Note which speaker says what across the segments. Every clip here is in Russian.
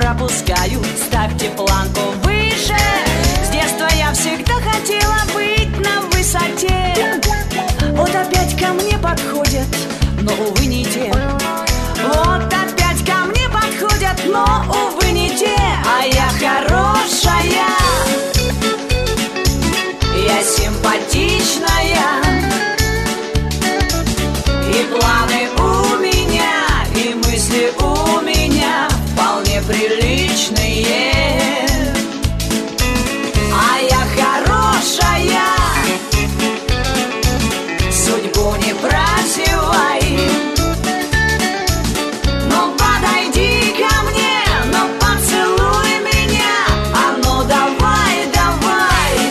Speaker 1: пропускаю, ставьте планку выше. С детства я всегда хотела быть на высоте. Вот опять ко мне подходят, но, увы, не те. Вот опять ко мне подходят, но, увы, не те. А я хорошая, я симпатичная, и планы у меня, и мысли у меня вполне приличные. А я хорошая, судьбу не прозевай. Но подойди ко мне, но поцелуй меня. А ну давай, давай.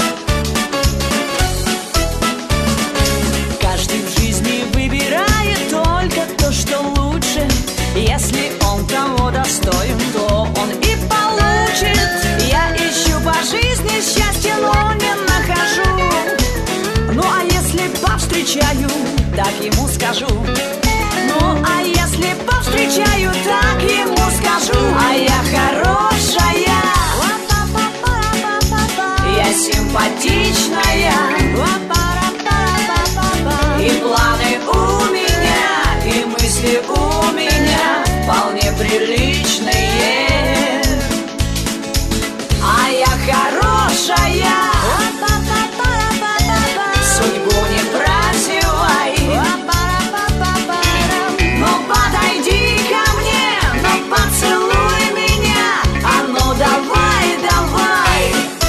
Speaker 1: Каждый в жизни выбирает только то, что лучше. Если он того достоин, то он и получит. Я ищу по жизни счастье, но не нахожу. Ну а если повстречаю, так ему скажу. Ну а если повстречаю, так ему скажу. А я хорошая, я симпатичная, и планы у меня, и мысли у меня вполне приличные. А я хорошая, судьбу не прозевай. Ну подойди ко мне, ну поцелуй меня. А ну давай, давай.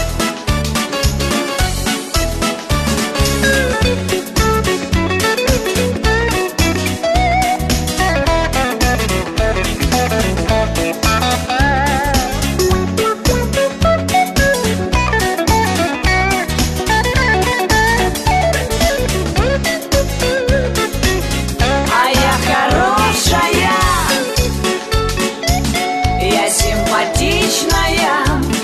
Speaker 1: А я хорошая, я симпатичная,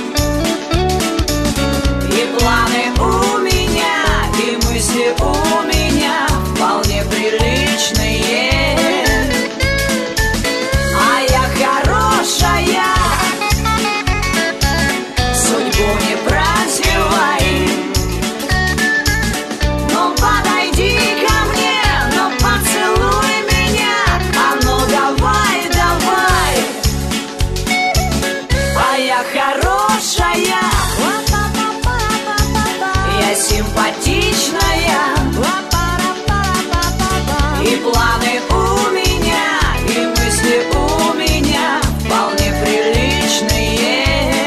Speaker 1: и планы у меня, и мысли у меня вполне приличные. А я хорошая, судьбу не прозевай. Ну подойди ко мне, ну поцелуй меня. А ну давай, давай. А я хорошая, я симпатичная, и планы у меня, и мысли у меня вполне приличные.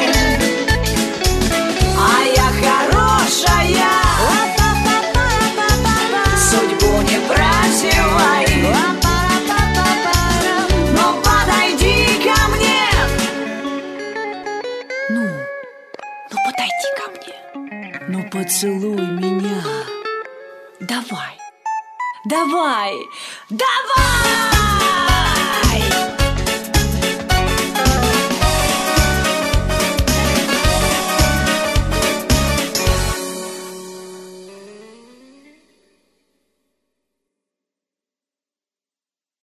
Speaker 1: А я хорошая, судьбу не прозевай. Но подойди ко мне. Ну подойди ко мне. Ну поцелуй меня. Давай, давай, давай.